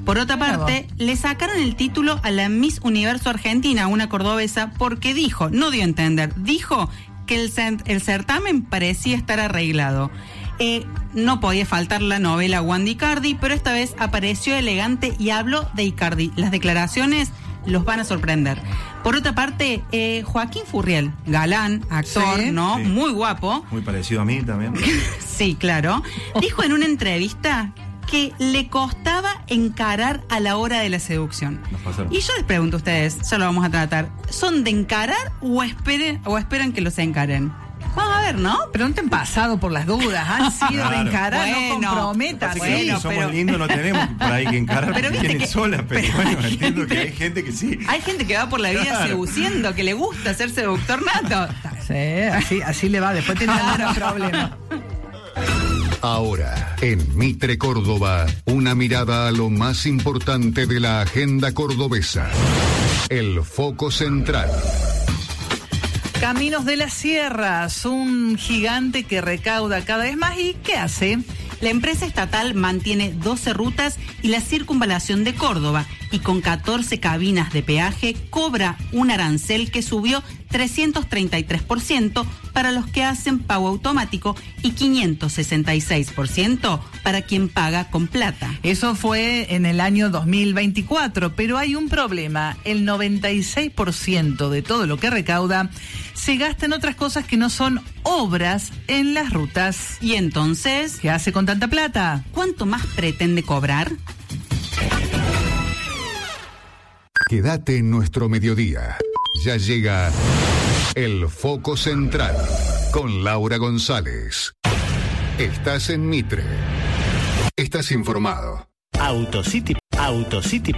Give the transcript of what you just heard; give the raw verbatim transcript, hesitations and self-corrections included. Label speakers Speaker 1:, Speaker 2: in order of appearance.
Speaker 1: Por otra parte, le sacaron el título a la Miss Universo Argentina, una cordobesa, porque dijo, no dio a entender, dijo que el, el certamen parecía estar arreglado. Eh, no podía faltar la novela Juan de Icardi, pero esta vez apareció elegante y habló de Icardi. Las declaraciones los van a sorprender. Por otra parte, eh, Joaquín Furriel, galán, actor,
Speaker 2: sí,
Speaker 1: ¿no?
Speaker 2: Sí.
Speaker 1: Muy guapo.
Speaker 2: Muy parecido a mí también.
Speaker 1: Sí, claro. Dijo en una entrevista que le costaba encarar a la hora de la seducción.
Speaker 2: Nos pasaron.
Speaker 1: Y yo les pregunto a ustedes, ya lo vamos a tratar, ¿son de encarar o esperen, o esperan que los encaren? Vamos a ver, ¿no?
Speaker 3: Pregunten pasado por las dudas. Han sido
Speaker 2: Claro.
Speaker 3: de encarar,
Speaker 1: Bueno,
Speaker 3: no comprometas.
Speaker 2: Así que
Speaker 1: bueno,
Speaker 2: si somos
Speaker 1: pero-
Speaker 2: lindos no tenemos por ahí que encarar
Speaker 1: Pero
Speaker 2: porque
Speaker 1: viste
Speaker 2: vienen
Speaker 1: que-
Speaker 2: solas, pero,
Speaker 1: pero
Speaker 2: bueno,
Speaker 1: hay
Speaker 2: entiendo
Speaker 1: gente-
Speaker 2: que hay gente que sí.
Speaker 1: Hay gente que va por la vida
Speaker 2: Claro.
Speaker 1: seduciendo, que le gusta ser seductor nato.
Speaker 3: Sí, así, así le va. Después tiene algunos problemas.
Speaker 4: Ahora, en Mitre Córdoba, una mirada a lo más importante de la agenda cordobesa. El foco central.
Speaker 3: Caminos de las Sierras, un gigante que recauda cada vez más. ¿Y qué hace?
Speaker 1: La empresa estatal mantiene doce rutas y la circunvalación de Córdoba, y con catorce cabinas de peaje cobra un arancel que subió trescientos treinta y tres por ciento para los que hacen pago automático y quinientos sesenta y seis por ciento para quien paga con plata.
Speaker 3: Eso fue en el año dos mil veinticuatro, pero hay un problema. El noventa y seis por ciento de todo lo que recauda se gasta en otras cosas que no son obras en las rutas.
Speaker 1: Y entonces,
Speaker 3: ¿Qué hace con tanta plata?
Speaker 1: ¿cuánto más pretende cobrar?
Speaker 4: Quédate en nuestro mediodía. Ya llega el foco central con Laura González. Estás en Mitre. Estás informado.
Speaker 5: Autocity, Autocity